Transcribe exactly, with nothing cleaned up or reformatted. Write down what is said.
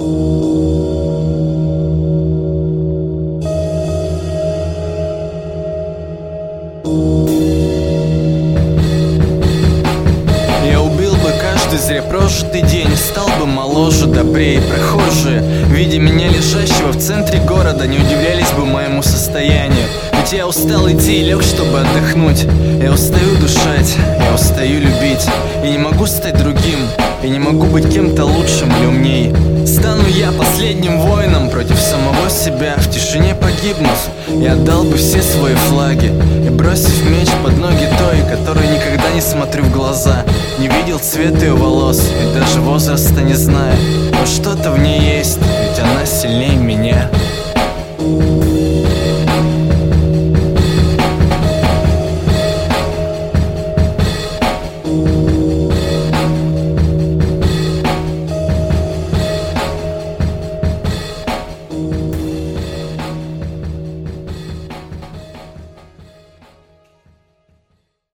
Я убил бы каждый зря прожитый день, стал бы моложе, добрее. Прохожие, видя меня лежащего в центре города, не удивлялись бы моему состоянию. Ведь я устал идти и лег, чтобы отдохнуть. Я устаю дышать, я устаю любить. И не могу стать другим, и не могу быть кем-то лучшим или умней. Стану я последним воином против самого себя. В тишине погибнув, я отдал бы все свои флаги, и бросив меч под ноги той, которой никогда не смотрю в глаза. Не видел цвет ее волос, и даже возраста не знаю, но что-то в ней есть, ведь она сильнее меня.